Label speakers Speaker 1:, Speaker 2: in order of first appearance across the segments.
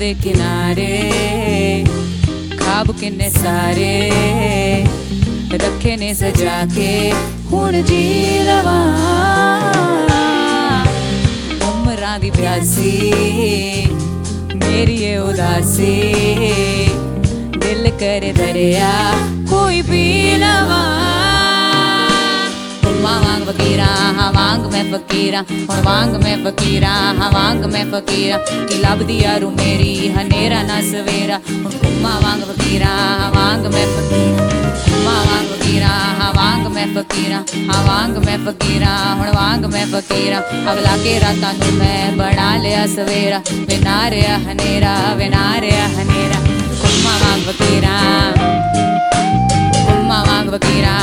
Speaker 1: दे किनारे खाब किन्ने सारे रखे ने सजा के हुण जी लवा उमरां दी प्यासी मेरी ये उदासी दिल करे दरिया कोई पी लवा वांग फकीरा हाँ वांग मैं फकीरा हुण वांग मैं फकीरा हाँ वांग मैं फकीरा की लभदी यारू मेरी हनेरा ना सवेरा हुण घुम्मा वांग फकीरा हाँ वांग मैं फकीरा घुम्मा वांग फकीरा हाँ वांग मैं फकीरा हाँ वांग मैं फकीरा हुण वांग मैं फकीरा अगला के रातां नूं मैं बना लिया सवेरा वे ना रहा हनेरा वे ना रहा हनेरा घुम्मा वांग फकीरा घुम्मा वांग फकीरा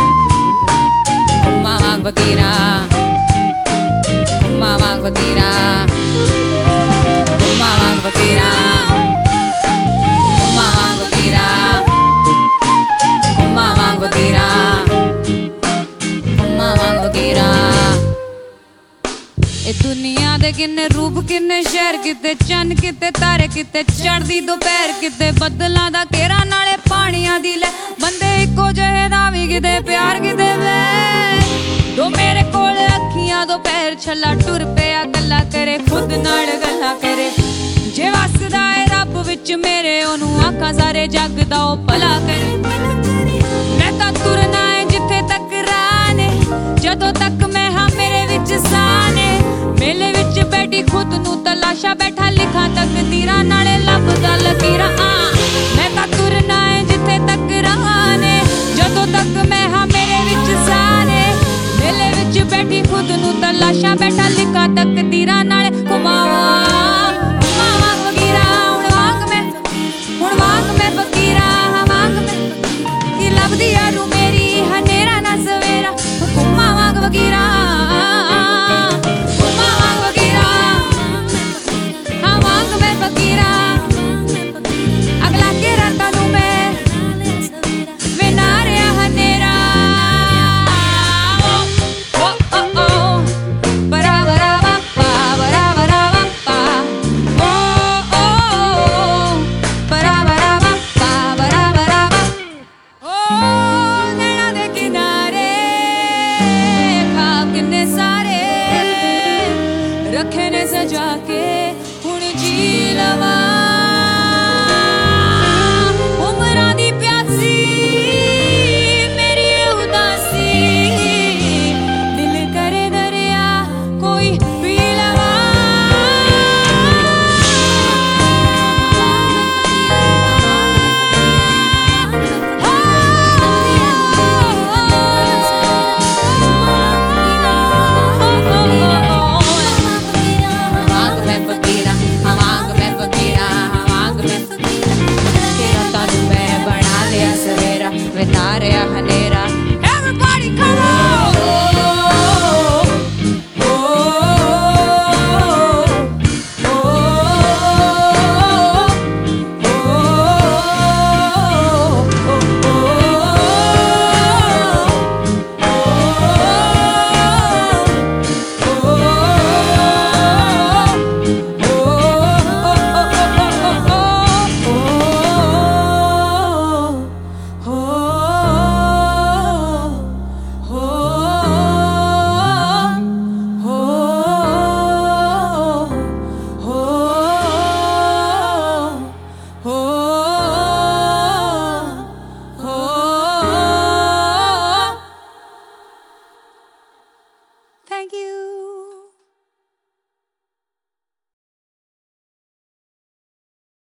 Speaker 1: वांग फकीरा घुम्मा वांग फकीरा घुम्मा वांग फकीरा घुम्मा वांग फकीरा घुम्मा वांग फकीरा घुम्मा वांग फकीरा ए दुनिया दे किन्ने रूप किन्ने शहर किते चन्न किते तारे किते चढ़दी दोपहर किते बदलां दा घेरा नाले पानियां दी ले बंदे इक्को जहे दा वी किते प्यार किते वे दो मेरे कोल अखियां दो पैर छला टुर पिया गल्ला करे खुद नाल गल्ला करे जे वसदा है रब विच मेरे ओनू आखां सारे जग दा ओ भला करे मैं तां तुरना है जिथे तक राह ने जदों तक मैं हां मेरे विच साह ने मेले विच बैठी खुद नू तलाशा बैठा लिखा तकदीरां नाले लभदा लकीरां मैं तां तुरना है जिथे तक राह ने जदों तक मैं हां मेरे विच साह ने मेले विच बैठी खुद नू तलाशा बैठा लिखा तकदीरां नाले घुमावा घुमावा फकीरा हुण वांग मैं फकीरा हाँ वांग मैं की लभदी यारू मेरी हनेरा ना सवेरा घुमा वांग फकीरा घुमा वांग फकीरा हाँ वांग मैं फकीरा अगला के रातां नूं मैं वे ना रहा हनेरा रखे ने सजा के हुण जी लवा उमरां दी प्यासी मेरी उदासी दिल करे दरिया कोई पी लवा वे ना रहा